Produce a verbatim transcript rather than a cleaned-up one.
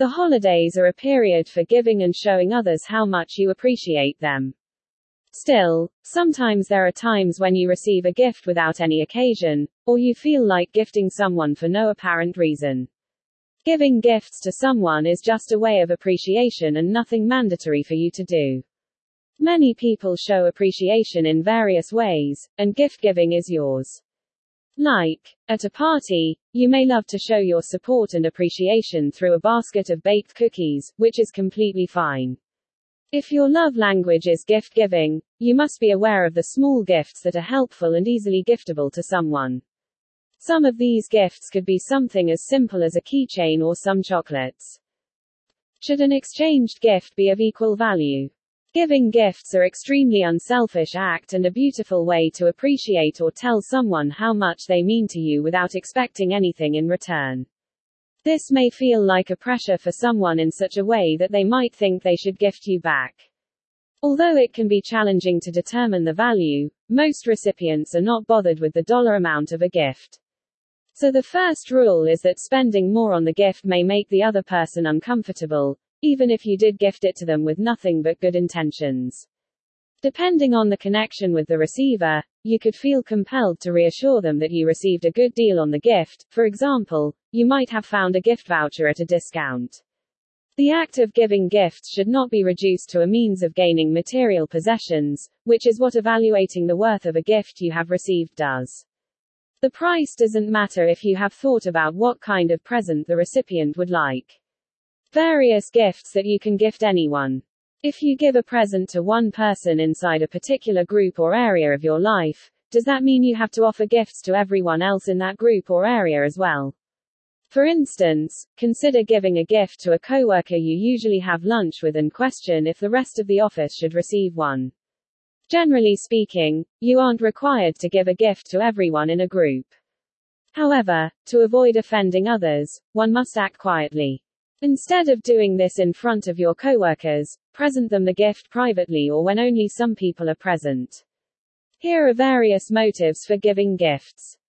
The holidays are a period for giving and showing others how much you appreciate them. Still, sometimes there are times when you receive a gift without any occasion, or you feel like gifting someone for no apparent reason. Giving gifts to someone is just a way of appreciation and nothing mandatory for you to do. Many people show appreciation in various ways, and gift giving is yours. Like, at a party, you may love to show your support and appreciation through a basket of baked cookies, which is completely fine. If your love language is gift giving, you must be aware of the small gifts that are helpful and easily giftable to someone. Some of these gifts could be something as simple as a keychain or some chocolates. Should an exchanged gift be of equal value? Giving gifts are extremely unselfish act and a beautiful way to appreciate or tell someone how much they mean to you without expecting anything in return. This may feel like a pressure for someone in such a way that they might think they should gift you back. Although it can be challenging to determine the value, most recipients are not bothered with the dollar amount of a gift. So the first rule is that spending more on the gift may make the other person uncomfortable, even if you did gift it to them with nothing but good intentions. Depending on the connection with the receiver, you could feel compelled to reassure them that you received a good deal on the gift. For example, you might have found a gift voucher at a discount. The act of giving gifts should not be reduced to a means of gaining material possessions, which is what evaluating the worth of a gift you have received does. The price doesn't matter if you have thought about what kind of present the recipient would like. Various gifts that you can gift anyone. If you give a present to one person inside a particular group or area of your life, does that mean you have to offer gifts to everyone else in that group or area as well? For instance, consider giving a gift to a coworker you usually have lunch with and question if the rest of the office should receive one. Generally speaking, you aren't required to give a gift to everyone in a group. However, to avoid offending others, one must act quietly. Instead of doing this in front of your coworkers, present them the gift privately or when only some people are present. Here are various motives for giving gifts.